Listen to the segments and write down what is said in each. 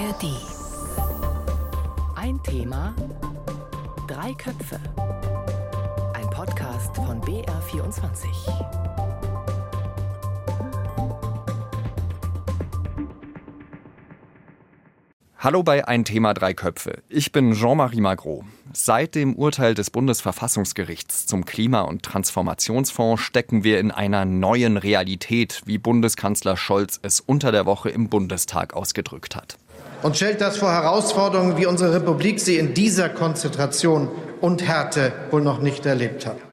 ARD. Ein Thema, drei Köpfe. Ein Podcast von BR24. Hallo bei Ein Thema, drei Köpfe. Ich bin Jean-Marie Magro. Seit dem Urteil des Bundesverfassungsgerichts zum Klima- und Transformationsfonds stecken wir in einer neuen Realität, wie Bundeskanzler Scholz es unter der Woche im Bundestag ausgedrückt hat. Und stellt das vor Herausforderungen, wie unsere Republik sie in dieser Konzentration und Härte wohl noch nicht erlebt hat.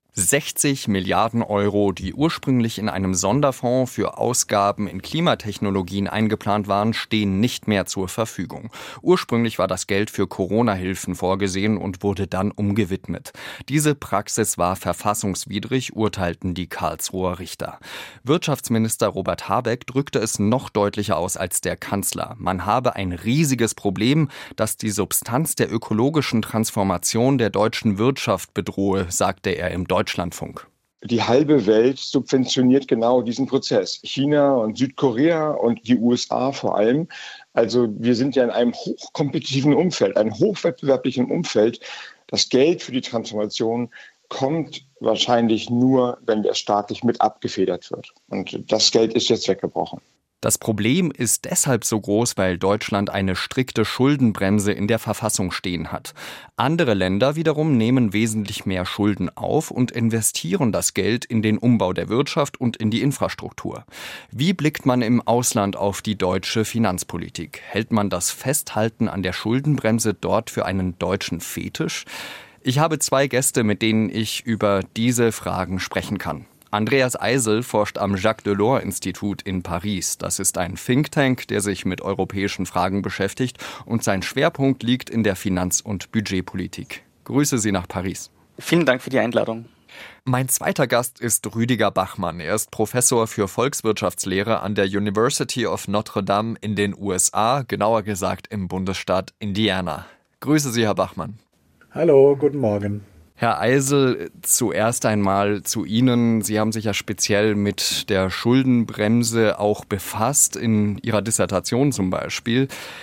60 Milliarden Euro, die ursprünglich in einem Sonderfonds für Ausgaben in Klimatechnologien eingeplant waren, stehen nicht mehr zur Verfügung. Ursprünglich war das Geld für Corona-Hilfen vorgesehen und wurde dann umgewidmet. Diese Praxis war verfassungswidrig, urteilten die Karlsruher Richter. Wirtschaftsminister Robert Habeck drückte es noch deutlicher aus als der Kanzler. Man habe ein riesiges Problem, das die Substanz der ökologischen Transformation der deutschen Wirtschaft bedrohe, sagte er im Deutschlandfunk. Die halbe Welt subventioniert genau diesen Prozess. China und Südkorea und die USA vor allem. Also wir sind ja in einem hochkompetitiven Umfeld, einem hochwettbewerblichen Umfeld. Das Geld für die Transformation kommt wahrscheinlich nur, wenn der staatlich mit abgefedert wird. Und das Geld ist jetzt weggebrochen. Das Problem ist deshalb so groß, weil Deutschland eine strikte Schuldenbremse in der Verfassung stehen hat. Andere Länder wiederum nehmen wesentlich mehr Schulden auf und investieren das Geld in den Umbau der Wirtschaft und in die Infrastruktur. Wie blickt man im Ausland auf die deutsche Finanzpolitik? Hält man das Festhalten an der Schuldenbremse dort für einen deutschen Fetisch? Ich habe zwei Gäste, mit denen ich über diese Fragen sprechen kann. Andreas Eisel forscht am Jacques-Delors-Institut in Paris. Das ist ein Think Tank, der sich mit europäischen Fragen beschäftigt und sein Schwerpunkt liegt in der Finanz- und Budgetpolitik. Grüße Sie nach Paris. Vielen Dank für die Einladung. Mein zweiter Gast ist Rüdiger Bachmann. Er ist Professor für Volkswirtschaftslehre an der University of Notre Dame in den USA, genauer gesagt im Bundesstaat Indiana. Grüße Sie, Herr Bachmann. Hallo, guten Morgen. Herr Eisel, zuerst einmal zu Ihnen. Sie haben sich ja speziell mit der Schuldenbremse auch befasst, in Ihrer Dissertation zum Beispiel.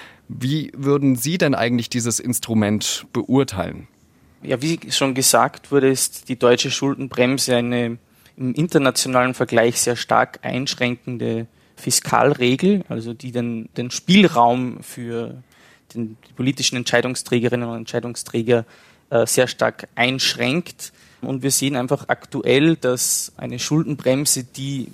Wie würden Sie denn eigentlich dieses Instrument beurteilen? Ja, wie schon gesagt wurde, ist die deutsche Schuldenbremse eine im internationalen Vergleich sehr stark einschränkende Fiskalregel, also die den Spielraum für die politischen Entscheidungsträgerinnen und Entscheidungsträger sehr stark einschränkt. Und wir sehen einfach aktuell, dass eine Schuldenbremse, die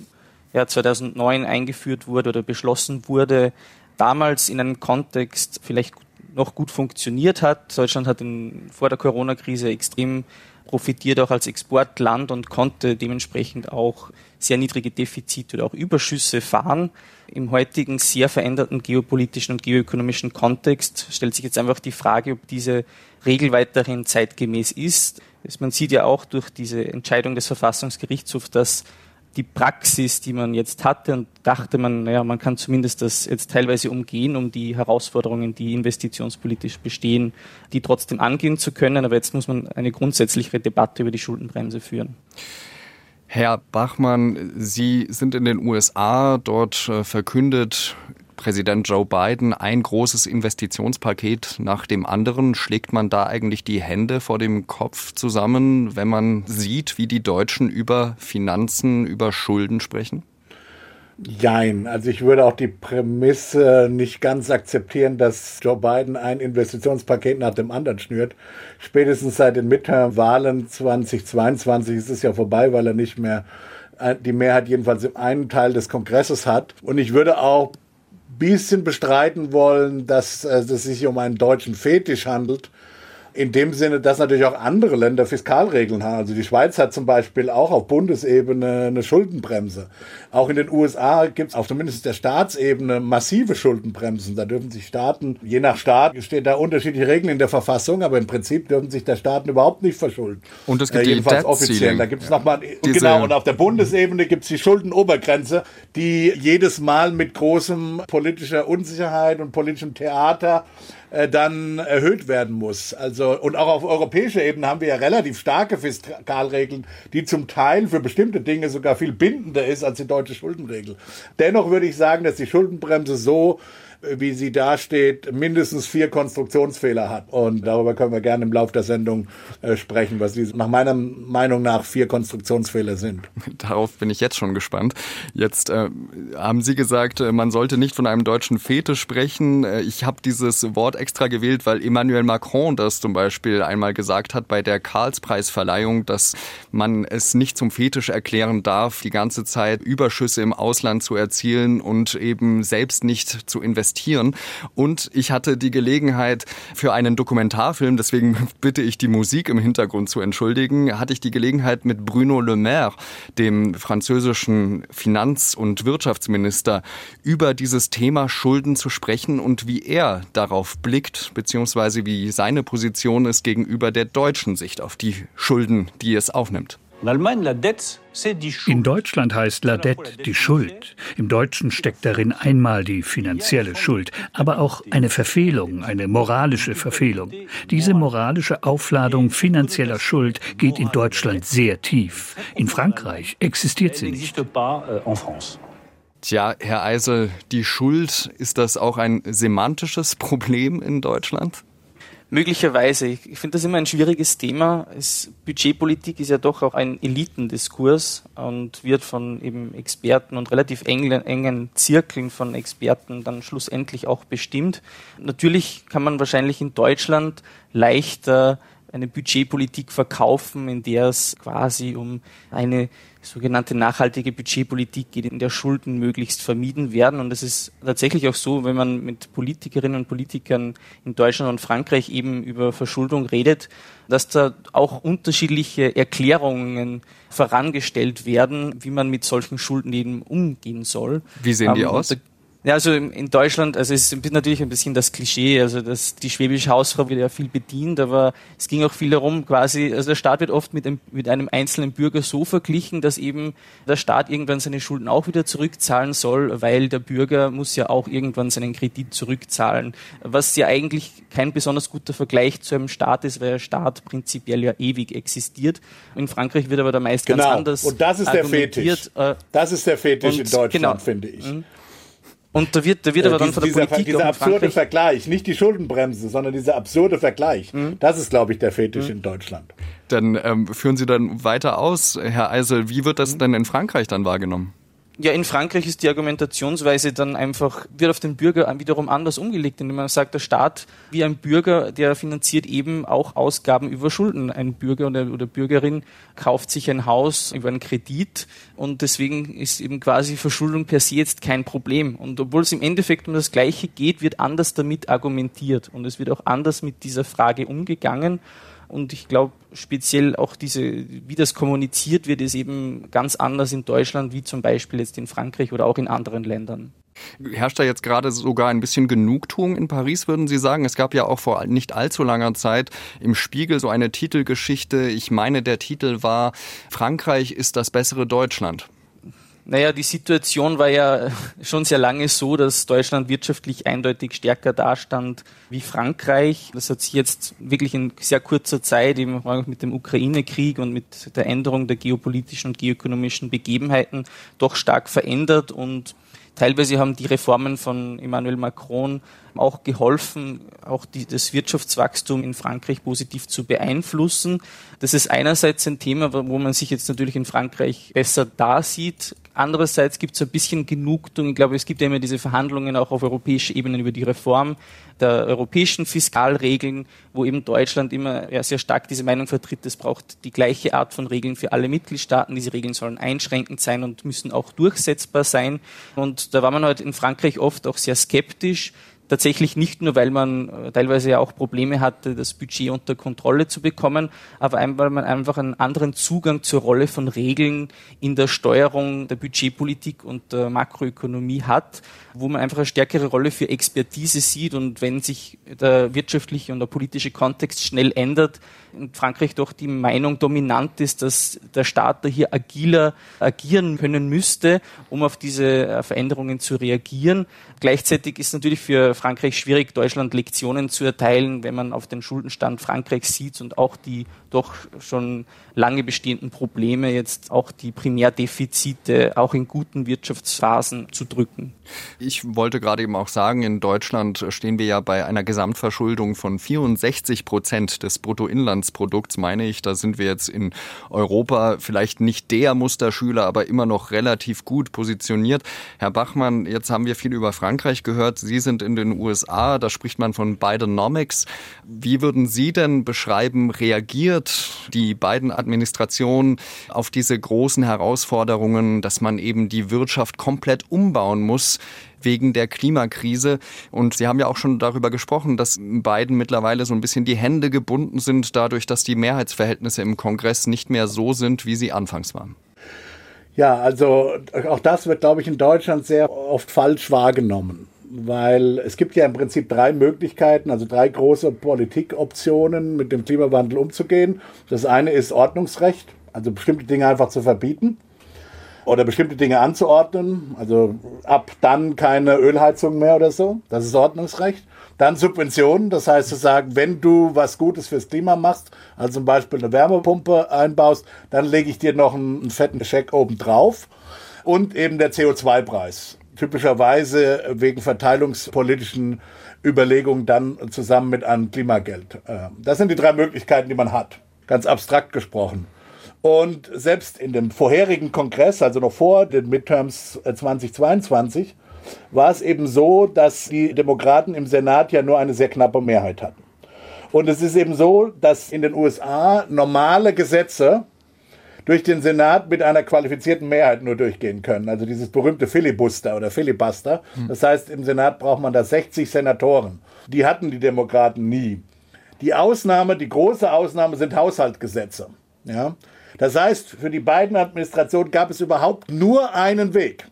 2009 eingeführt wurde oder beschlossen wurde, damals in einem Kontext vielleicht noch gut funktioniert hat. Deutschland hat vor der Corona-Krise extrem profitiert, auch als Exportland, und konnte dementsprechend auch sehr niedrige Defizite oder auch Überschüsse fahren. Im heutigen sehr veränderten geopolitischen und geoökonomischen Kontext stellt sich jetzt einfach die Frage, ob diese Regel weiterhin zeitgemäß ist. Man sieht ja auch durch diese Entscheidung des Verfassungsgerichtshofs, dass die Praxis, die man jetzt hatte, und dachte man, man kann zumindest das jetzt teilweise umgehen, um die Herausforderungen, die investitionspolitisch bestehen, die trotzdem angehen zu können. Aber jetzt muss man eine grundsätzlichere Debatte über die Schuldenbremse führen. Herr Bachmann, Sie sind in den USA. Dort verkündet Präsident Joe Biden ein großes Investitionspaket nach dem anderen. Schlägt man da eigentlich die Hände vor dem Kopf zusammen, wenn man sieht, wie die Deutschen über Finanzen, über Schulden sprechen? Jein. Also ich würde auch die Prämisse nicht ganz akzeptieren, dass Joe Biden ein Investitionspaket nach dem anderen schnürt. Spätestens seit den Midterm-Wahlen 2022 ist es ja vorbei, weil er nicht mehr die Mehrheit jedenfalls im einen Teil des Kongresses hat. Und ich würde auch ein bisschen bestreiten wollen, dass es sich um einen deutschen Fetisch handelt. In dem Sinne, dass natürlich auch andere Länder Fiskalregeln haben. Also die Schweiz hat zum Beispiel auch auf Bundesebene eine Schuldenbremse. Auch in den USA gibt es auf zumindest der Staatsebene massive Schuldenbremsen. Da dürfen sich Staaten, je nach Staat stehen da unterschiedliche Regeln in der Verfassung, aber im Prinzip dürfen sich der Staaten überhaupt nicht verschulden. Und es gibt jedenfalls die offiziell. Da gibt es nochmal, genau, und auf der Bundesebene gibt es die Schuldenobergrenze, die jedes Mal mit großem politischer Unsicherheit und politischem Theater dann erhöht werden muss. Also, und auch auf europäischer Ebene haben wir ja relativ starke Fiskalregeln, die zum Teil für bestimmte Dinge sogar viel bindender ist als die deutsche Schuldenregel. Dennoch würde ich sagen, dass die Schuldenbremse so, wie sie dasteht, mindestens 4 Konstruktionsfehler hat. Und darüber können wir gerne im Laufe der Sendung sprechen, was diese nach meiner Meinung nach 4 Konstruktionsfehler sind. Darauf bin ich jetzt schon gespannt. Jetzt haben Sie gesagt, man sollte nicht von einem deutschen Fetisch sprechen. Ich habe dieses Wort extra gewählt, weil Emmanuel Macron das zum Beispiel einmal gesagt hat bei der Karlspreisverleihung, dass man es nicht zum Fetisch erklären darf, die ganze Zeit Überschüsse im Ausland zu erzielen und eben selbst nicht zu investieren. Und ich hatte die Gelegenheit für einen Dokumentarfilm, deswegen bitte ich die Musik im Hintergrund zu entschuldigen, hatte ich die Gelegenheit mit Bruno Le Maire, dem französischen Finanz- und Wirtschaftsminister, über dieses Thema Schulden zu sprechen und wie er darauf blickt, beziehungsweise wie seine Position ist gegenüber der deutschen Sicht auf die Schulden, die es aufnimmt. In Deutschland heißt la dette die Schuld. Im Deutschen steckt darin einmal die finanzielle Schuld, aber auch eine Verfehlung, eine moralische Verfehlung. Diese moralische Aufladung finanzieller Schuld geht in Deutschland sehr tief. In Frankreich existiert sie nicht. Tja, Herr Eisel, die Schuld, ist das auch ein semantisches Problem in Deutschland? Möglicherweise. Ich finde das immer ein schwieriges Thema. Budgetpolitik ist ja doch auch ein Elitendiskurs und wird von eben Experten und relativ engen Zirkeln von Experten dann schlussendlich auch bestimmt. Natürlich kann man wahrscheinlich in Deutschland leichter eine Budgetpolitik verkaufen, in der es quasi um eine sogenannte nachhaltige Budgetpolitik geht, in der Schulden möglichst vermieden werden. Und es ist tatsächlich auch so, wenn man mit Politikerinnen und Politikern in Deutschland und Frankreich eben über Verschuldung redet, dass da auch unterschiedliche Erklärungen vorangestellt werden, wie man mit solchen Schulden eben umgehen soll. Wie sehen die aus? Ja, also in Deutschland, also es ist natürlich ein bisschen das Klischee, also die schwäbische Hausfrau wird ja viel bedient, aber es ging auch viel darum, quasi, also der Staat wird oft mit einem einzelnen Bürger so verglichen, dass eben der Staat irgendwann seine Schulden auch wieder zurückzahlen soll, weil der Bürger muss ja auch irgendwann seinen Kredit zurückzahlen, was ja eigentlich kein besonders guter Vergleich zu einem Staat ist, weil der Staat prinzipiell ja ewig existiert. In Frankreich wird aber da meist ganz anders und das ist der Fetisch. Das ist der Fetisch in Deutschland, finde ich. Und da wird aber dann von der Politik dieser absurde Vergleich, nicht die Schuldenbremse, sondern dieser absurde Vergleich, das ist, glaube ich, der Fetisch in Deutschland. Dann führen Sie dann weiter aus, Herr Eisel. Wie wird das denn in Frankreich dann wahrgenommen? Ja, in Frankreich ist die Argumentationsweise dann einfach, wird auf den Bürger wiederum anders umgelegt, indem man sagt, der Staat wie ein Bürger, der finanziert eben auch Ausgaben über Schulden. Ein Bürger oder Bürgerin kauft sich ein Haus über einen Kredit und deswegen ist eben quasi Verschuldung per se jetzt kein Problem. Und obwohl es im Endeffekt um das Gleiche geht, wird anders damit argumentiert und es wird auch anders mit dieser Frage umgegangen. Und ich glaube, speziell auch wie das kommuniziert wird, ist eben ganz anders in Deutschland, wie zum Beispiel jetzt in Frankreich oder auch in anderen Ländern. Herrscht da jetzt gerade sogar ein bisschen Genugtuung in Paris, würden Sie sagen? Es gab ja auch vor nicht allzu langer Zeit im Spiegel so eine Titelgeschichte. Ich meine, der Titel war „Frankreich ist das bessere Deutschland“. Naja, die Situation war ja schon sehr lange so, dass Deutschland wirtschaftlich eindeutig stärker dastand wie Frankreich. Das hat sich jetzt wirklich in sehr kurzer Zeit, eben mit dem Ukraine-Krieg und mit der Änderung der geopolitischen und geoökonomischen Begebenheiten doch stark verändert und teilweise haben die Reformen von Emmanuel Macron auch geholfen, auch das Wirtschaftswachstum in Frankreich positiv zu beeinflussen. Das ist einerseits ein Thema, wo man sich jetzt natürlich in Frankreich besser dasieht. Andererseits gibt es ein bisschen Genugtuung. Ich glaube, es gibt ja immer diese Verhandlungen auch auf europäischer Ebene über die Reform der europäischen Fiskalregeln, wo eben Deutschland immer sehr stark diese Meinung vertritt, es braucht die gleiche Art von Regeln für alle Mitgliedstaaten. Diese Regeln sollen einschränkend sein und müssen auch durchsetzbar sein. Und da war man halt in Frankreich oft auch sehr skeptisch. Tatsächlich nicht nur, weil man teilweise ja auch Probleme hatte, das Budget unter Kontrolle zu bekommen, aber weil man einfach einen anderen Zugang zur Rolle von Regeln in der Steuerung der Budgetpolitik und der Makroökonomie hat, wo man einfach eine stärkere Rolle für Expertise sieht und wenn sich der wirtschaftliche und der politische Kontext schnell ändert, in Frankreich doch die Meinung dominant ist, dass der Staat da hier agiler agieren können müsste, um auf diese Veränderungen zu reagieren. Gleichzeitig ist natürlich für Frankreich schwierig, Deutschland Lektionen zu erteilen, wenn man auf den Schuldenstand Frankreichs sieht und auch die doch schon lange bestehenden Probleme, jetzt auch die Primärdefizite auch in guten Wirtschaftsphasen zu drücken. Ich wollte gerade eben auch sagen, in Deutschland stehen wir ja bei einer Gesamtverschuldung von 64% des Bruttoinlandsprodukts, meine ich. Da sind wir jetzt in Europa vielleicht nicht der Musterschüler, aber immer noch relativ gut positioniert. Herr Bachmann, jetzt haben wir viel über Frankreich gehört. Sie sind in den USA, da spricht man von Bidenomics. Wie würden Sie denn beschreiben, reagiert die Biden-Administration auf diese großen Herausforderungen, dass man eben die Wirtschaft komplett umbauen muss wegen der Klimakrise? Und Sie haben ja auch schon darüber gesprochen, dass Biden mittlerweile so ein bisschen die Hände gebunden sind, dadurch, dass die Mehrheitsverhältnisse im Kongress nicht mehr so sind, wie sie anfangs waren. Ja, also auch das wird, glaube ich, in Deutschland sehr oft falsch wahrgenommen. Weil es gibt ja im Prinzip 3 Möglichkeiten, also 3 große Politikoptionen, mit dem Klimawandel umzugehen. Das eine ist Ordnungsrecht, also bestimmte Dinge einfach zu verbieten oder bestimmte Dinge anzuordnen, also ab dann keine Ölheizung mehr oder so, das ist Ordnungsrecht. Dann Subventionen, das heißt zu sagen, wenn du was Gutes fürs Klima machst, also zum Beispiel eine Wärmepumpe einbaust, dann lege ich dir noch einen fetten Scheck oben drauf. Und eben der CO2-Preis. Typischerweise wegen verteilungspolitischen Überlegungen dann zusammen mit einem Klimageld. Das sind die 3 Möglichkeiten, die man hat, ganz abstrakt gesprochen. Und selbst in dem vorherigen Kongress, also noch vor den Midterms 2022, war es eben so, dass die Demokraten im Senat ja nur eine sehr knappe Mehrheit hatten. Und es ist eben so, dass in den USA normale Gesetze durch den Senat mit einer qualifizierten Mehrheit nur durchgehen können. Also dieses berühmte Filibuster oder Filibuster. Das heißt, im Senat braucht man da 60 Senatoren. Die hatten die Demokraten nie. Die Ausnahme, die große Ausnahme sind Haushaltsgesetze. Ja? Das heißt, für die Biden-Administration gab es überhaupt nur einen Weg.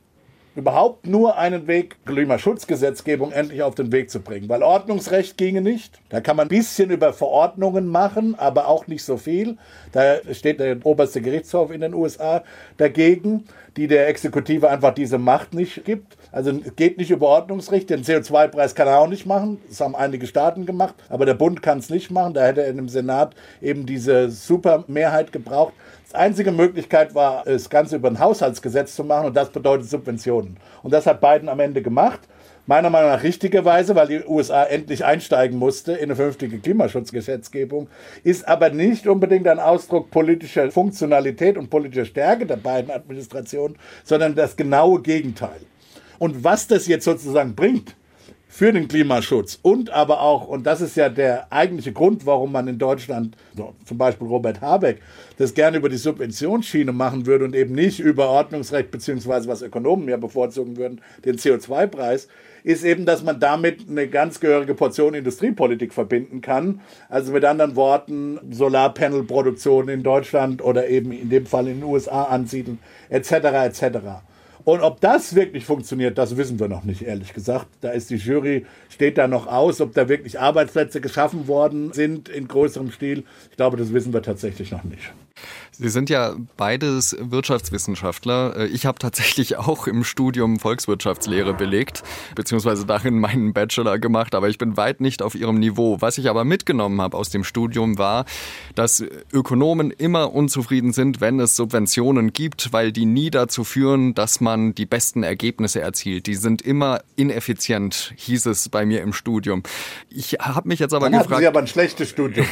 Klimaschutzgesetzgebung endlich auf den Weg zu bringen. Weil Ordnungsrecht ginge nicht. Da kann man ein bisschen über Verordnungen machen, aber auch nicht so viel. Da steht der oberste Gerichtshof in den USA dagegen, die der Exekutive einfach diese Macht nicht gibt. Also es geht nicht über Ordnungsrecht. Den CO2-Preis kann er auch nicht machen. Das haben einige Staaten gemacht. Aber der Bund kann es nicht machen. Da hätte er im Senat eben diese Supermehrheit gebraucht. Die einzige Möglichkeit war, das Ganze über ein Haushaltsgesetz zu machen, und das bedeutet Subventionen. Und das hat Biden am Ende gemacht. Meiner Meinung nach richtigerweise, weil die USA endlich einsteigen musste in eine vernünftige Klimaschutzgesetzgebung, ist aber nicht unbedingt ein Ausdruck politischer Funktionalität und politischer Stärke der Biden-Administration, sondern das genaue Gegenteil. Und was das jetzt sozusagen bringt für den Klimaschutz und aber auch, und das ist ja der eigentliche Grund, warum man in Deutschland, so zum Beispiel Robert Habeck, das gerne über die Subventionsschiene machen würde und eben nicht über Ordnungsrecht, beziehungsweise was Ökonomen ja bevorzugen würden, den CO2-Preis, ist eben, dass man damit eine ganz gehörige Portion Industriepolitik verbinden kann. Also mit anderen Worten, Solarpanelproduktion in Deutschland oder eben in dem Fall in den USA ansiedeln, etc. etc. Und ob das wirklich funktioniert, das wissen wir noch nicht, ehrlich gesagt. Da ist die Jury, steht da noch aus, ob da wirklich Arbeitsplätze geschaffen worden sind in größerem Stil. Ich glaube, das wissen wir tatsächlich noch nicht. Sie sind ja beides Wirtschaftswissenschaftler. Ich habe tatsächlich auch im Studium Volkswirtschaftslehre belegt, beziehungsweise darin meinen Bachelor gemacht, aber ich bin weit nicht auf Ihrem Niveau. Was ich aber mitgenommen habe aus dem Studium war, dass Ökonomen immer unzufrieden sind, wenn es Subventionen gibt, weil die nie dazu führen, dass man die besten Ergebnisse erzielt. Die sind immer ineffizient, hieß es bei mir im Studium. Ich habe mich jetzt aber gefragt... Dann hatten Sie aber ein schlechtes Studium.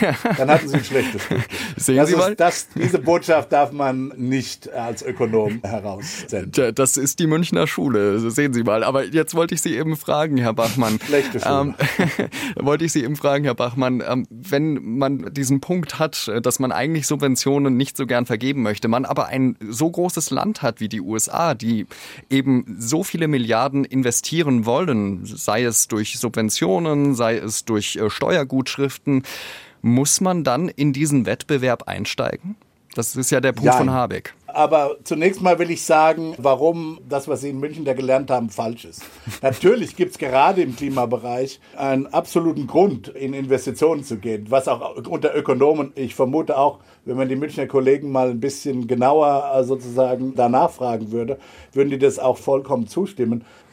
Sehen Sie mal? Diese Botschaft darf man nicht als Ökonom heraussenden. Das ist die Münchner Schule, sehen Sie mal. Aber jetzt wollte ich Sie eben fragen, Herr Bachmann. Schlechte Schule. Wenn man diesen Punkt hat, dass man eigentlich Subventionen nicht so gern vergeben möchte, man aber ein so großes Land hat wie die USA, die eben so viele Milliarden investieren wollen, sei es durch Subventionen, sei es durch Steuergutschriften, muss man dann in diesen Wettbewerb einsteigen? Das ist ja der Punkt von Habeck. Aber zunächst mal will ich sagen, warum das, was Sie in München da gelernt haben, falsch ist. Natürlich gibt es gerade im Klimabereich einen absoluten Grund, in Investitionen zu gehen, was auch unter Ökonomen, ich vermute auch, wenn man die Münchner Kollegen mal ein bisschen genauer sozusagen danach fragen würde, würden die das auch vollkommen zustimmen.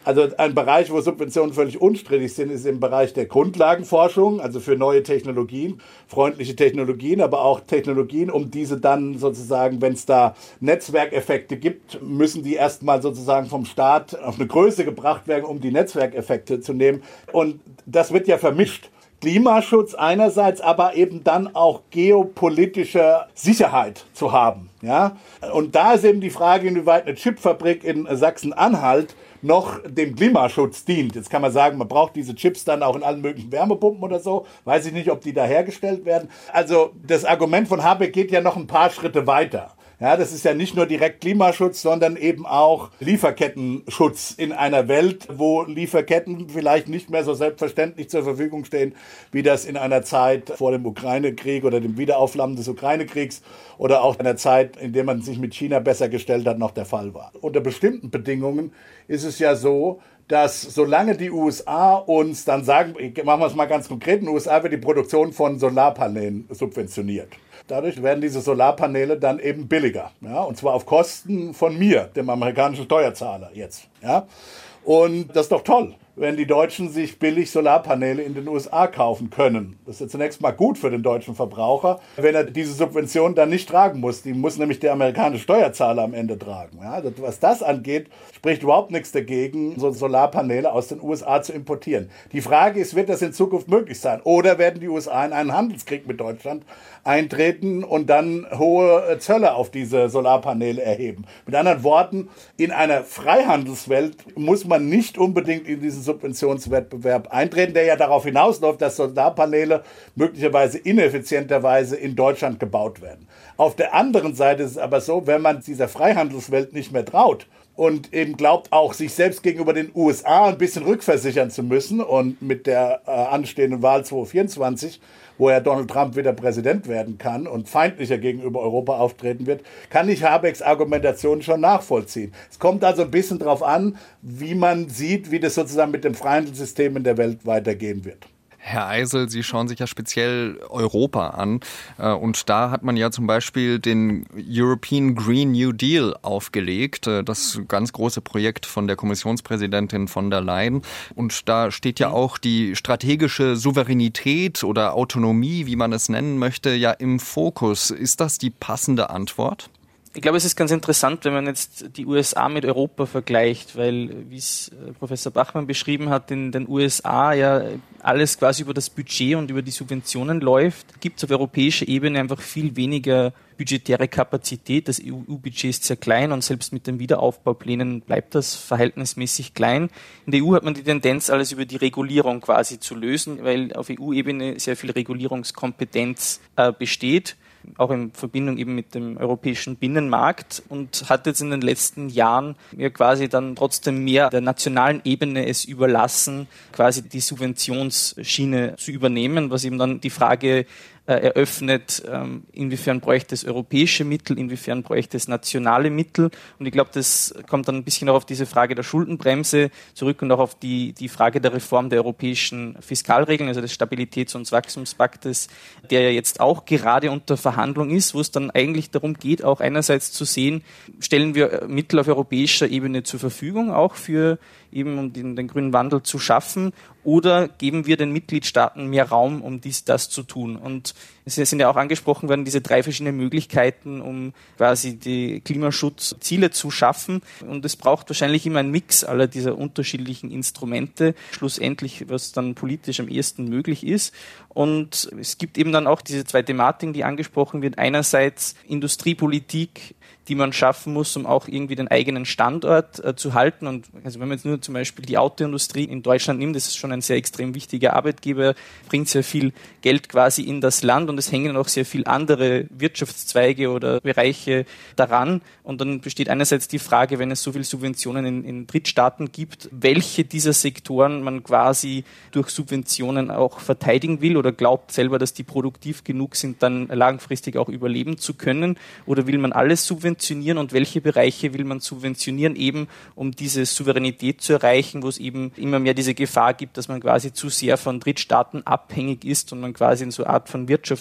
Also ein Bereich, wo Subventionen völlig unstrittig sind, ist im Bereich der Grundlagenforschung, also für neue Technologien, freundliche Technologien, aber auch Technologien, um diese dann sozusagen, wenn es da Netzwerkeffekte gibt, müssen die erstmal sozusagen vom Staat auf eine Größe gebracht werden, um die Netzwerkeffekte zu nehmen. Und das wird ja vermischt. Klimaschutz einerseits, aber eben dann auch geopolitische Sicherheit zu haben. Ja? Und da ist eben die Frage, inwieweit eine Chipfabrik in Sachsen-Anhalt noch dem Klimaschutz dient. Jetzt kann man sagen, man braucht diese Chips dann auch in allen möglichen Wärmepumpen oder so. Weiß ich nicht, ob die da hergestellt werden. Also das Argument von Habeck geht ja noch ein paar Schritte weiter. Ja, das ist ja nicht nur direkt Klimaschutz, sondern eben auch Lieferkettenschutz in einer Welt, wo Lieferketten vielleicht nicht mehr so selbstverständlich zur Verfügung stehen, wie das in einer Zeit vor dem Ukraine-Krieg oder dem Wiederaufflammen des Ukraine-Kriegs oder auch in einer Zeit, in der man sich mit China besser gestellt hat, noch der Fall war. Unter bestimmten Bedingungen ist es ja so, dass solange die USA uns dann sagen, machen wir es mal ganz konkret, in den USA wird die Produktion von Solarpanelen subventioniert. Dadurch werden diese Solarpaneele dann eben billiger, ja, und zwar auf Kosten von mir, dem amerikanischen Steuerzahler jetzt, ja. Und das ist doch toll, wenn die Deutschen sich billig Solarpaneele in den USA kaufen können. Das ist ja zunächst mal gut für den deutschen Verbraucher, wenn er diese Subvention dann nicht tragen muss. Die muss nämlich der amerikanische Steuerzahler am Ende tragen. Ja, was das angeht, spricht überhaupt nichts dagegen, so Solarpaneele aus den USA zu importieren. Die Frage ist, wird das in Zukunft möglich sein? Oder werden die USA in einen Handelskrieg mit Deutschland eintreten und dann hohe Zölle auf diese Solarpaneele erheben? Mit anderen Worten, in einer Freihandelswelt muss man nicht unbedingt in diesen Subventionswettbewerb eintreten, der ja darauf hinausläuft, dass Solarpaneele möglicherweise ineffizienterweise in Deutschland gebaut werden. Auf der anderen Seite ist es aber so, wenn man dieser Freihandelswelt nicht mehr traut und eben glaubt, auch sich selbst gegenüber den USA ein bisschen rückversichern zu müssen und mit der anstehenden Wahl 2024, wo ja Donald Trump wieder Präsident werden kann und feindlicher gegenüber Europa auftreten wird, kann ich Habecks Argumentation schon nachvollziehen. Es kommt also ein bisschen darauf an, wie man sieht, wie das sozusagen mit dem Freihandelssystem in der Welt weitergehen wird. Herr Eisel, Sie schauen sich ja speziell Europa an und da hat man ja zum Beispiel den European Green New Deal aufgelegt, das ganz große Projekt von der Kommissionspräsidentin von der Leyen, und da steht ja auch die strategische Souveränität oder Autonomie, wie man es nennen möchte, ja im Fokus. Ist das die passende Antwort? Ich glaube, es ist ganz interessant, wenn man jetzt die USA mit Europa vergleicht, weil, wie es Professor Bachmann beschrieben hat, in den USA ja alles quasi über das Budget und über die Subventionen läuft, gibt es auf europäischer Ebene einfach viel weniger budgetäre Kapazität. Das EU-Budget ist sehr klein und selbst mit den Wiederaufbauplänen bleibt das verhältnismäßig klein. In der EU hat man die Tendenz, alles über die Regulierung quasi zu lösen, weil auf EU-Ebene sehr viel Regulierungskompetenz besteht, auch in Verbindung eben mit dem europäischen Binnenmarkt, und hat jetzt in den letzten Jahren ja quasi dann trotzdem mehr der nationalen Ebene es überlassen, quasi die Subventionsschiene zu übernehmen, was eben dann die Frage eröffnet, inwiefern bräuchte es europäische Mittel, inwiefern bräuchte es nationale Mittel. Und ich glaube, das kommt dann ein bisschen auch auf diese Frage der Schuldenbremse zurück und auch auf die Frage der Reform der europäischen Fiskalregeln, also des Stabilitäts- und Wachstumspaktes, der ja jetzt auch gerade unter Verhandlung ist, wo es dann eigentlich darum geht, auch einerseits zu sehen, stellen wir Mittel auf europäischer Ebene zur Verfügung, auch für eben um den grünen Wandel zu schaffen, oder geben wir den Mitgliedstaaten mehr Raum, um das zu tun? Und es sind ja auch angesprochen worden, diese 3 verschiedenen Möglichkeiten, um quasi die Klimaschutzziele zu schaffen. Und es braucht wahrscheinlich immer einen Mix aller dieser unterschiedlichen Instrumente, schlussendlich, was dann politisch am ehesten möglich ist. Und es gibt eben dann auch diese 2 Thematiken, die angesprochen wird. Einerseits Industriepolitik, die man schaffen muss, um auch irgendwie den eigenen Standort zu halten. Und also wenn man jetzt nur zum Beispiel die Autoindustrie in Deutschland nimmt, das ist schon ein sehr extrem wichtiger Arbeitgeber, bringt sehr viel Geld quasi in das Land, und es hängen auch sehr viele andere Wirtschaftszweige oder Bereiche daran. Und dann besteht einerseits die Frage, wenn es so viele Subventionen in Drittstaaten gibt, welche dieser Sektoren man quasi durch Subventionen auch verteidigen will oder glaubt selber, dass die produktiv genug sind, dann langfristig auch überleben zu können, oder will man alles subventionieren, und welche Bereiche will man subventionieren, eben um diese Souveränität zu erreichen, wo es eben immer mehr diese Gefahr gibt, dass man quasi zu sehr von Drittstaaten abhängig ist und man quasi in so eine Art von Wirtschaftsregierung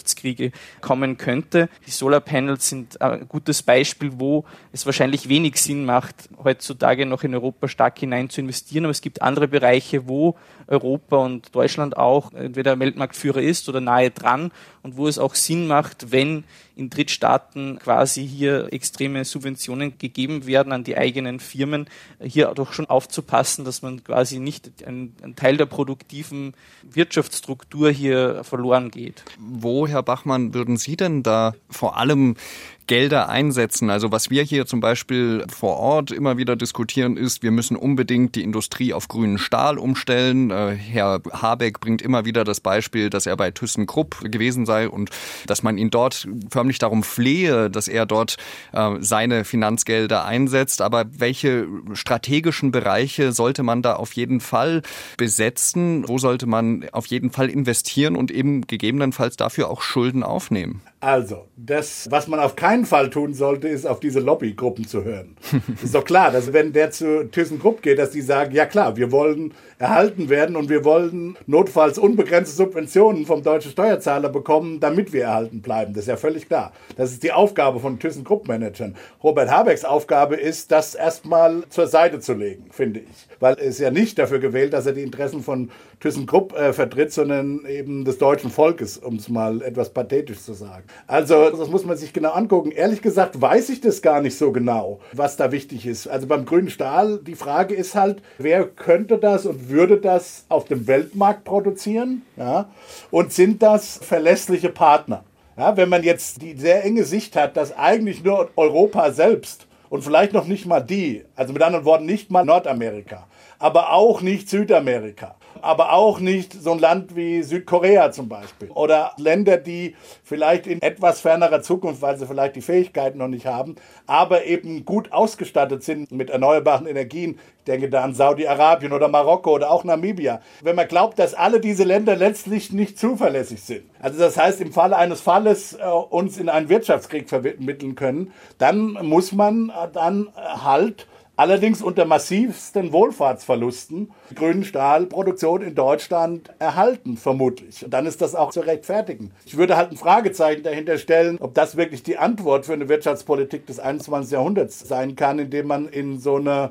Wirtschaftskriege kommen könnte. Die Solarpanels sind ein gutes Beispiel, wo es wahrscheinlich wenig Sinn macht, heutzutage noch in Europa stark hinein zu investieren. Aber es gibt andere Bereiche, wo Europa und Deutschland auch entweder Weltmarktführer ist oder nahe dran und wo es auch Sinn macht, wenn in Drittstaaten quasi hier extreme Subventionen gegeben werden an die eigenen Firmen, hier doch schon aufzupassen, dass man quasi nicht ein Teil der produktiven Wirtschaftsstruktur hier verloren geht. Wo, Herr Bachmann, würden Sie denn da vor allem Gelder einsetzen? Also was wir hier zum Beispiel vor Ort immer wieder diskutieren ist, wir müssen unbedingt die Industrie auf grünen Stahl umstellen. Herr Habeck bringt immer wieder das Beispiel, dass er bei ThyssenKrupp gewesen sei und dass man ihn dort förmlich darum flehe, dass er dort seine Finanzgelder einsetzt. Aber welche strategischen Bereiche sollte man da auf jeden Fall besetzen? Wo sollte man auf jeden Fall investieren und eben gegebenenfalls dafür auch Schulden aufnehmen? Also, das, was man auf keinen Fall tun sollte, ist auf diese Lobbygruppen zu hören. Ist doch klar, dass wenn der zu ThyssenKrupp geht, dass die sagen, ja klar, wir wollen erhalten werden und wir wollen notfalls unbegrenzte Subventionen vom deutschen Steuerzahler bekommen, damit wir erhalten bleiben. Das ist ja völlig klar. Das ist die Aufgabe von ThyssenKrupp-Managern. Robert Habecks Aufgabe ist, das erstmal zur Seite zu legen, finde ich. Weil er ist ja nicht dafür gewählt, dass er die Interessen von ThyssenKrupp vertritt, sondern eben des deutschen Volkes, um es mal etwas pathetisch zu sagen. Also das muss man sich genau angucken. Ehrlich gesagt weiß ich das gar nicht so genau, was da wichtig ist. Also beim grünen Stahl, die Frage ist halt, wer könnte das und würde das auf dem Weltmarkt produzieren? Ja? Und sind das verlässliche Partner? Ja, wenn man jetzt die sehr enge Sicht hat, dass eigentlich nur Europa selbst und vielleicht noch nicht mal also mit anderen Worten nicht mal Nordamerika, aber auch nicht Südamerika, aber auch nicht so ein Land wie Südkorea zum Beispiel oder Länder, die vielleicht in etwas fernerer Zukunft, weil sie vielleicht die Fähigkeiten noch nicht haben, aber eben gut ausgestattet sind mit erneuerbaren Energien. Ich denke da an Saudi-Arabien oder Marokko oder auch Namibia. Wenn man glaubt, dass alle diese Länder letztlich nicht zuverlässig sind, also das heißt im Falle eines Falles uns in einen Wirtschaftskrieg vermitteln können, dann muss man dann halt allerdings unter massivsten Wohlfahrtsverlusten die grünen Stahlproduktion in Deutschland erhalten, vermutlich. Und dann ist das auch zu rechtfertigen. Ich würde halt ein Fragezeichen dahinter stellen, ob das wirklich die Antwort für eine Wirtschaftspolitik des 21. Jahrhunderts sein kann, indem man in so eine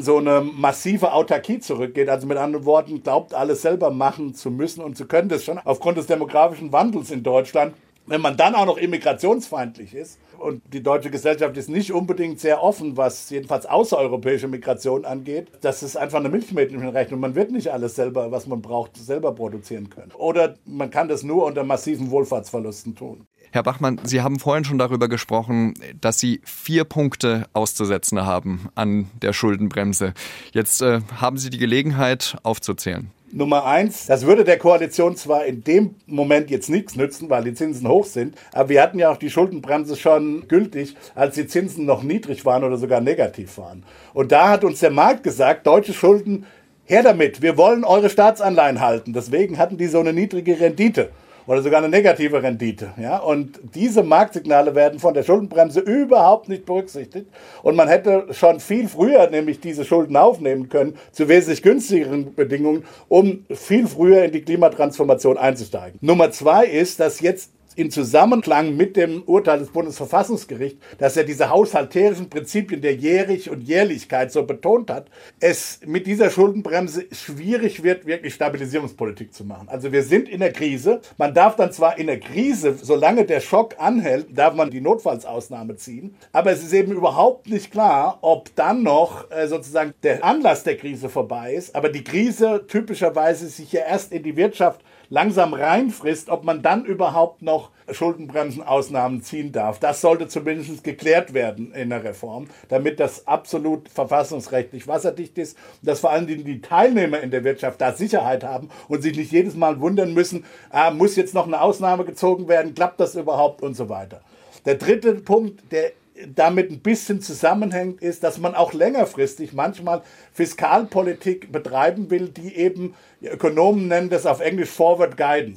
massive Autarkie zurückgeht. Also mit anderen Worten, glaubt, alles selber machen zu müssen und zu können. Das schon aufgrund des demografischen Wandels in Deutschland. Wenn man dann auch noch immigrationsfeindlich ist und die deutsche Gesellschaft ist nicht unbedingt sehr offen, was jedenfalls außereuropäische Migration angeht, das ist einfach eine Milchmädchenrechnung. Man wird nicht alles selber, was man braucht, selber produzieren können. Oder man kann das nur unter massiven Wohlfahrtsverlusten tun. Herr Bachmann, Sie haben vorhin schon darüber gesprochen, dass Sie 4 Punkte auszusetzen haben an der Schuldenbremse. Jetzt haben Sie die Gelegenheit aufzuzählen. Nummer 1, das würde der Koalition zwar in dem Moment jetzt nichts nützen, weil die Zinsen hoch sind, aber wir hatten ja auch die Schuldenbremse schon gültig, als die Zinsen noch niedrig waren oder sogar negativ waren. Und da hat uns der Markt gesagt, deutsche Schulden, her damit, wir wollen eure Staatsanleihen halten. Deswegen hatten die so eine niedrige Rendite. Oder sogar eine negative Rendite. Ja? Und diese Marktsignale werden von der Schuldenbremse überhaupt nicht berücksichtigt. Und man hätte schon viel früher nämlich diese Schulden aufnehmen können, zu wesentlich günstigeren Bedingungen, um viel früher in die Klimatransformation einzusteigen. Nummer 2 ist, dass jetzt in Zusammenklang mit dem Urteil des Bundesverfassungsgerichts, dass er diese haushalterischen Prinzipien der Jährlich und Jährlichkeit so betont hat, es mit dieser Schuldenbremse schwierig wird, wirklich Stabilisierungspolitik zu machen. Also wir sind in der Krise. Man darf dann zwar in der Krise, solange der Schock anhält, darf man die Notfallsausnahme ziehen, aber es ist eben überhaupt nicht klar, ob dann noch sozusagen der Anlass der Krise vorbei ist, aber die Krise typischerweise sich ja erst in die Wirtschaft langsam reinfrisst, ob man dann überhaupt noch Schuldenbremsenausnahmen ziehen darf. Das sollte zumindest geklärt werden in der Reform, damit das absolut verfassungsrechtlich wasserdicht ist und dass vor allem die Teilnehmer in der Wirtschaft da Sicherheit haben und sich nicht jedes Mal wundern müssen, muss jetzt noch eine Ausnahme gezogen werden, klappt das überhaupt und so weiter. Der dritte Punkt, der damit ein bisschen zusammenhängt, ist, dass man auch längerfristig manchmal Fiskalpolitik betreiben will, die eben, die Ökonomen nennen das auf Englisch Forward Guidance.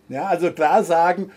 Ja, also klar sagen,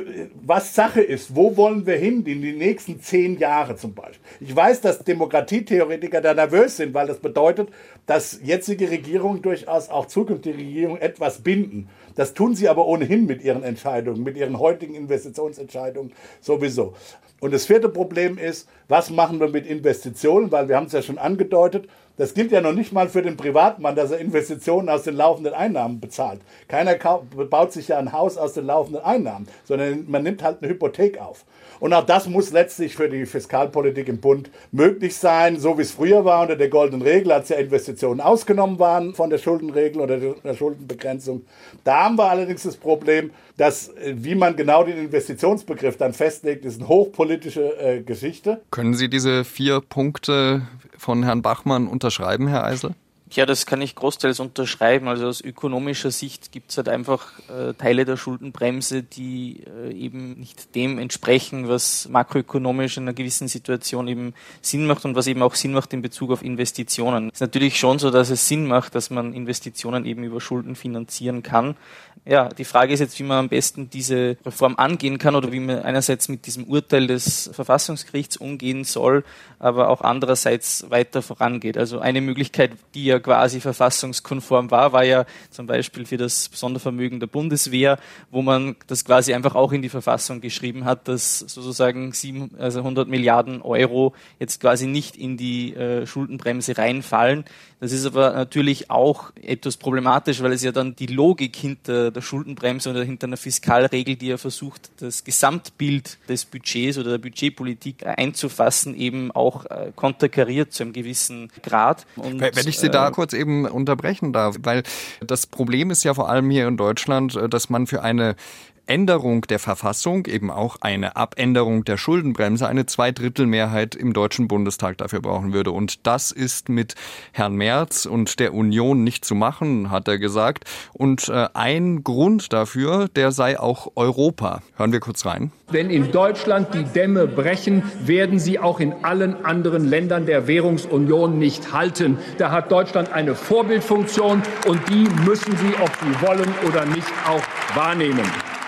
was Sache ist, wo wollen wir hin in die nächsten 10 Jahre zum Beispiel. Ich weiß, dass Demokratietheoretiker da nervös sind, weil das bedeutet, dass jetzige Regierungen durchaus auch zukünftige Regierungen etwas binden. Das tun sie aber ohnehin mit ihren Entscheidungen, mit ihren heutigen Investitionsentscheidungen sowieso. Und das 4. Problem ist, was machen wir mit Investitionen, weil wir haben es ja schon angedeutet, das gilt ja noch nicht mal für den Privatmann, dass er Investitionen aus den laufenden Einnahmen bezahlt. Keiner baut sich ja ein Haus aus den laufenden Einnahmen, sondern man nimmt halt eine Hypothek auf. Und auch das muss letztlich für die Fiskalpolitik im Bund möglich sein, so wie es früher war unter der goldenen Regel, als ja Investitionen ausgenommen waren von der Schuldenregel oder der Schuldenbegrenzung. Da haben wir allerdings das Problem, dass, wie man genau den Investitionsbegriff dann festlegt, ist eine hochpolitische Geschichte. Können Sie diese 4 Punkte von Herrn Bachmann unterschreiben, Herr Eisel? Ja, das kann ich großteils unterschreiben. Also aus ökonomischer Sicht gibt es halt einfach Teile der Schuldenbremse, die eben nicht dem entsprechen, was makroökonomisch in einer gewissen Situation eben Sinn macht und was eben auch Sinn macht in Bezug auf Investitionen. Es ist natürlich schon so, dass es Sinn macht, dass man Investitionen eben über Schulden finanzieren kann. Ja, die Frage ist jetzt, wie man am besten diese Reform angehen kann oder wie man einerseits mit diesem Urteil des Verfassungsgerichts umgehen soll, aber auch andererseits weiter vorangeht. Also eine Möglichkeit, die ja quasi verfassungskonform war ja zum Beispiel für das Sondervermögen der Bundeswehr, wo man das quasi einfach auch in die Verfassung geschrieben hat, dass sozusagen 100 Milliarden Euro jetzt quasi nicht in die Schuldenbremse reinfallen. Das ist aber natürlich auch etwas problematisch, weil es ja dann die Logik hinter der Schuldenbremse oder hinter einer Fiskalregel, die ja versucht, das Gesamtbild des Budgets oder der Budgetpolitik einzufassen, eben auch konterkariert zu einem gewissen Grad. Und, wenn ich Sie da kurz eben unterbrechen darf, weil das Problem ist ja vor allem hier in Deutschland, dass man für eine Änderung der Verfassung, eben auch eine Abänderung der Schuldenbremse, eine 2/3 im Deutschen Bundestag dafür brauchen würde. Und das ist mit Herrn Merz und der Union nicht zu machen, hat er gesagt. Und ein Grund dafür, der sei auch Europa. Hören wir kurz rein. Wenn in Deutschland die Dämme brechen, werden sie auch in allen anderen Ländern der Währungsunion nicht halten. Da hat Deutschland eine Vorbildfunktion und die müssen sie, ob sie wollen oder nicht, auch wahrnehmen.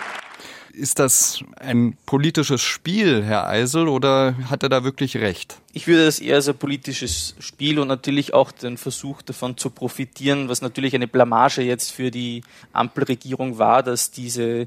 Ist das ein politisches Spiel, Herr Eisel, oder hat er da wirklich recht? Ich würde das eher als ein politisches Spiel und natürlich auch den Versuch davon zu profitieren, was natürlich eine Blamage jetzt für die Ampelregierung war, dass diese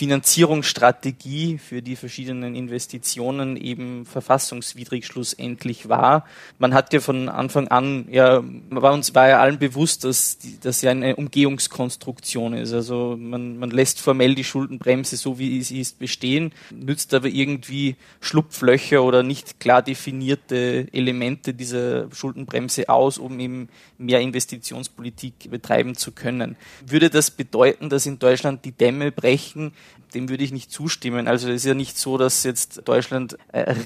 Finanzierungsstrategie für die verschiedenen Investitionen eben verfassungswidrig schlussendlich war. Man hat ja von Anfang an, uns war ja allen bewusst, dass das ja eine Umgehungskonstruktion ist. Also man lässt formell die Schuldenbremse so wie sie ist bestehen, nützt aber irgendwie Schlupflöcher oder nicht klar definierte Elemente dieser Schuldenbremse aus, um eben mehr Investitionspolitik betreiben zu können. Würde das bedeuten, dass in Deutschland die Dämme brechen? Dem würde ich nicht zustimmen. Also es ist ja nicht so, dass jetzt Deutschland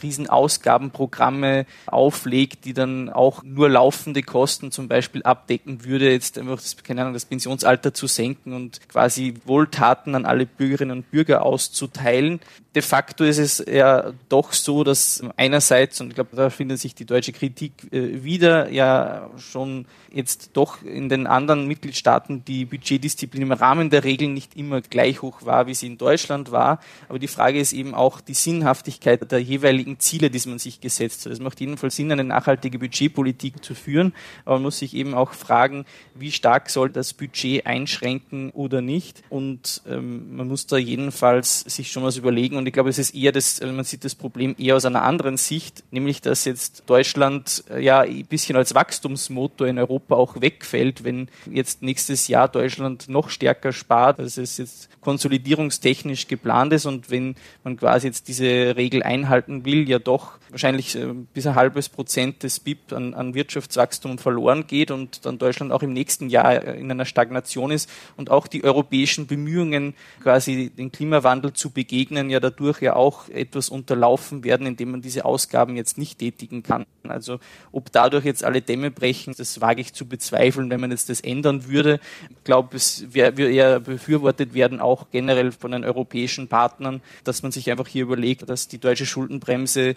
Riesenausgabenprogramme auflegt, die dann auch nur laufende Kosten zum Beispiel abdecken würde, jetzt einfach das Pensionsalter zu senken und quasi Wohltaten an alle Bürgerinnen und Bürger auszuteilen. De facto ist es ja doch so, dass einerseits, und ich glaube, da findet sich die deutsche Kritik wieder, ja schon jetzt doch in den anderen Mitgliedstaaten die Budgetdisziplin im Rahmen der Regeln nicht immer gleich hoch war, wie sie in Deutschland war. Aber die Frage ist eben auch die Sinnhaftigkeit der jeweiligen Ziele, die man sich gesetzt hat. Es macht jedenfalls Sinn, eine nachhaltige Budgetpolitik zu führen, aber man muss sich eben auch fragen, wie stark soll das Budget einschränken oder nicht. Und man muss da jedenfalls sich schon was überlegen. Und ich glaube, es ist eher man sieht das Problem eher aus einer anderen Sicht, nämlich dass jetzt Deutschland ja ein bisschen als Wachstumsmotor in Europa auch wegfällt, wenn jetzt nächstes Jahr Deutschland noch stärker spart, als es jetzt konsolidierungstechnisch geplant ist und wenn man quasi jetzt diese Regel einhalten will, ja doch wahrscheinlich bis 0,5% des BIP an Wirtschaftswachstum verloren geht und dann Deutschland auch im nächsten Jahr in einer Stagnation ist und auch die europäischen Bemühungen, quasi den Klimawandel zu begegnen, ja dadurch ja auch etwas unterlaufen werden, indem man diese Ausgaben jetzt nicht tätigen kann. Also ob dadurch jetzt alle Dämme brechen, das wage ich zu bezweifeln, wenn man jetzt das ändern würde. Ich glaube, es würde eher befürwortet werden, auch generell von den europäischen Partnern, dass man sich einfach hier überlegt, dass die deutsche Schuldenbremse einfach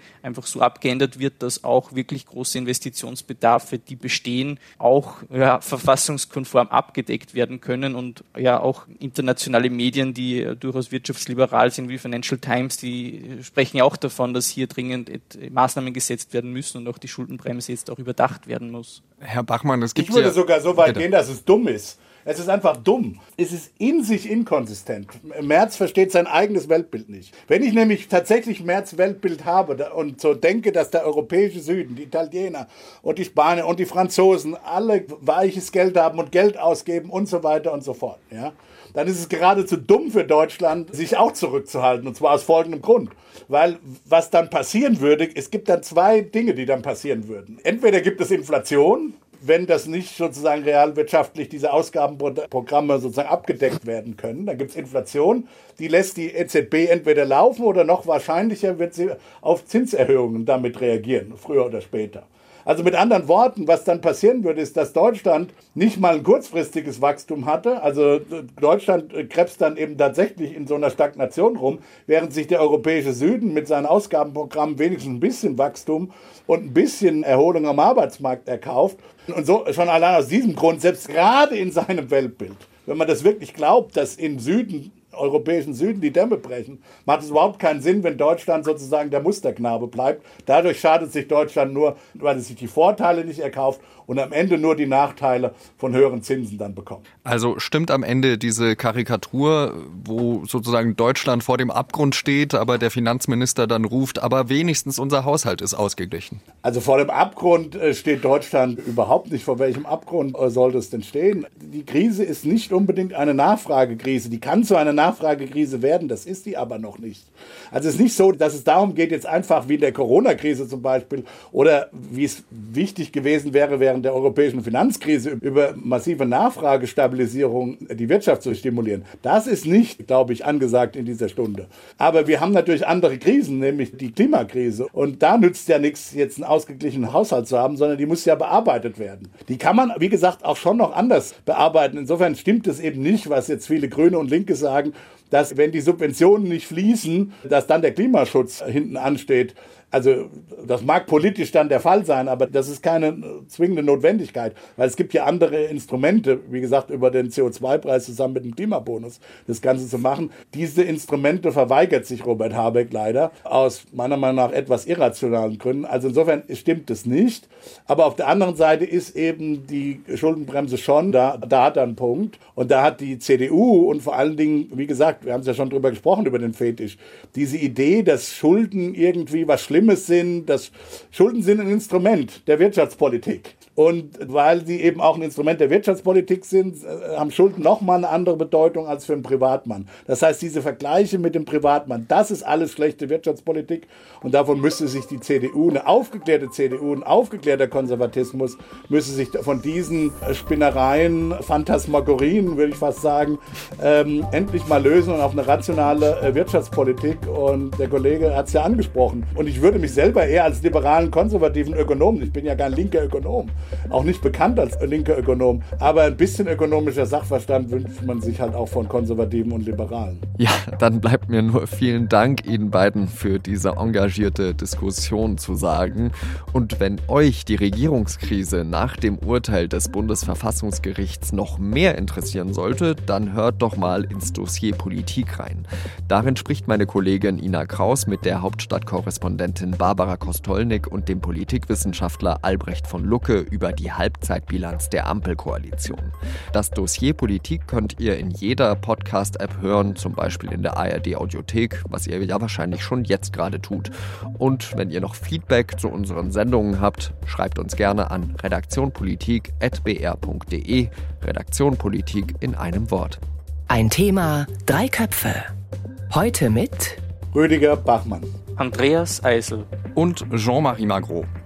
einfach so abgeändert wird, dass auch wirklich große Investitionsbedarfe, die bestehen, auch verfassungskonform abgedeckt werden können und ja auch internationale Medien, die durchaus wirtschaftsliberal sind, wie Financial Times, die sprechen ja auch davon, dass hier dringend Maßnahmen gesetzt werden müssen und auch die Schuldenbremse jetzt auch überdacht werden muss. Herr Bachmann, es gibt Ich würde sogar so weit gehen, dass es dumm ist. Es ist einfach dumm. Es ist in sich inkonsistent. Merz versteht sein eigenes Weltbild nicht. Wenn ich nämlich tatsächlich Merz Weltbild habe und so denke, dass der europäische Süden, die Italiener und die Spanier und die Franzosen alle weiches Geld haben und Geld ausgeben und so weiter und so fort, ja, dann ist es geradezu dumm für Deutschland, sich auch zurückzuhalten. Und zwar aus folgendem Grund. Weil was dann passieren würde, es gibt dann zwei Dinge, die dann passieren würden. Entweder gibt es Inflation, wenn das nicht sozusagen realwirtschaftlich diese Ausgabenprogramme sozusagen abgedeckt werden können. Dann gibt es Inflation, die lässt die EZB entweder laufen oder noch wahrscheinlicher wird sie auf Zinserhöhungen damit reagieren, früher oder später. Also mit anderen Worten, was dann passieren würde, ist, dass Deutschland nicht mal ein kurzfristiges Wachstum hatte. Also Deutschland krebst dann eben tatsächlich in so einer Stagnation rum, während sich der europäische Süden mit seinen Ausgabenprogrammen wenigstens ein bisschen Wachstum und ein bisschen Erholung am Arbeitsmarkt erkauft. Und so schon allein aus diesem Grund, selbst gerade in seinem Weltbild, wenn man das wirklich glaubt, dass im europäischen Süden die Dämme brechen, macht es überhaupt keinen Sinn, wenn Deutschland sozusagen der Musterknabe bleibt. Dadurch schadet sich Deutschland nur, weil es sich die Vorteile nicht erkauft und am Ende nur die Nachteile von höheren Zinsen dann bekommt. Also stimmt am Ende diese Karikatur, wo sozusagen Deutschland vor dem Abgrund steht, aber der Finanzminister dann ruft, aber wenigstens unser Haushalt ist ausgeglichen? Also vor dem Abgrund steht Deutschland überhaupt nicht. Vor welchem Abgrund sollte es denn stehen? Die Krise ist nicht unbedingt eine Nachfragekrise. Die kann zu einer Nachfragekrise werden, das ist die aber noch nicht. Also es ist nicht so, dass es darum geht, jetzt einfach wie in der Corona-Krise zum Beispiel oder wie es wichtig gewesen wäre, während der europäischen Finanzkrise über massive Nachfragestabilisierung die Wirtschaft zu stimulieren. Das ist nicht, glaube ich, angesagt in dieser Stunde. Aber wir haben natürlich andere Krisen, nämlich die Klimakrise. Und da nützt ja nichts, jetzt einen ausgeglichenen Haushalt zu haben, sondern die muss ja bearbeitet werden. Die kann man, wie gesagt, auch schon noch anders bearbeiten. Insofern stimmt es eben nicht, was jetzt viele Grüne und Linke sagen, dass wenn die Subventionen nicht fließen, dass dann der Klimaschutz hinten ansteht. Also das mag politisch dann der Fall sein, aber das ist keine zwingende Notwendigkeit, weil es gibt ja andere Instrumente, wie gesagt, über den CO2-Preis zusammen mit dem Klimabonus das Ganze zu machen. Diese Instrumente verweigert sich Robert Habeck leider, aus meiner Meinung nach etwas irrationalen Gründen. Also insofern stimmt es nicht, aber auf der anderen Seite ist eben die Schuldenbremse schon, da hat er einen Punkt und da hat die CDU und vor allen Dingen, wie gesagt, wir haben es ja schon drüber gesprochen, über den Fetisch, diese Idee, dass Schulden irgendwie was Schlimmes sind, dass Schulden sind ein Instrument der Wirtschaftspolitik. Und weil sie eben auch ein Instrument der Wirtschaftspolitik sind, haben Schulden nochmal eine andere Bedeutung als für einen Privatmann. Das heißt, diese Vergleiche mit dem Privatmann, das ist alles schlechte Wirtschaftspolitik. Und davon müsste sich die CDU, eine aufgeklärte CDU, ein aufgeklärter Konservatismus, müsste sich von diesen Spinnereien, Phantasmagorien, würde ich fast sagen, endlich mal lösen und auf eine rationale Wirtschaftspolitik. Und der Kollege hat es ja angesprochen. Und ich würde mich selber eher als liberalen, konservativen Ökonomen, ich bin ja kein linker Ökonom, auch nicht bekannt als linker Ökonom, aber ein bisschen ökonomischer Sachverstand wünscht man sich halt auch von Konservativen und Liberalen. Ja, dann bleibt mir nur vielen Dank Ihnen beiden für diese engagierte Diskussion zu sagen. Und wenn euch die Regierungskrise nach dem Urteil des Bundesverfassungsgerichts noch mehr interessieren sollte, dann hört doch mal ins Dossier Politik rein. Darin spricht meine Kollegin Ina Kraus mit der Hauptstadtkorrespondentin Barbara Kostolnik und dem Politikwissenschaftler Albrecht von Lucke über die Halbzeitbilanz der Ampelkoalition. Das Dossier Politik könnt ihr in jeder Podcast-App hören, zum Beispiel in der ARD-Audiothek, was ihr ja wahrscheinlich schon jetzt gerade tut. Und wenn ihr noch Feedback zu unseren Sendungen habt, schreibt uns gerne an redaktionpolitik@br.de. Redaktion Politik in einem Wort. Ein Thema, 3 Köpfe. Heute mit Rüdiger Bachmann, Andreas Eisel und Jean-Marie Magro.